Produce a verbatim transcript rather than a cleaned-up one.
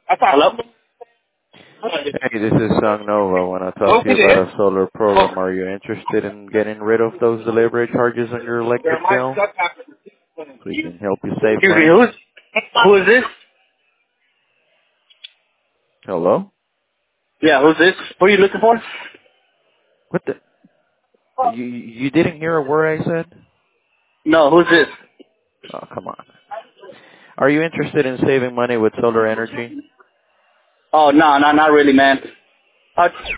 Hello? Hey, this is Sang Nova. I want to talk to you about a solar program. Are you interested in getting rid of those delivery charges on your electric bill? So we can help you save Excuse me, money. who's, who is this? Hello? Yeah, who's this? Who are you looking for? What the? You you didn't hear a word I said? No, who's this? Oh, come on. Are you interested in saving money with solar energy? Oh, no, no, not really, man. Uh,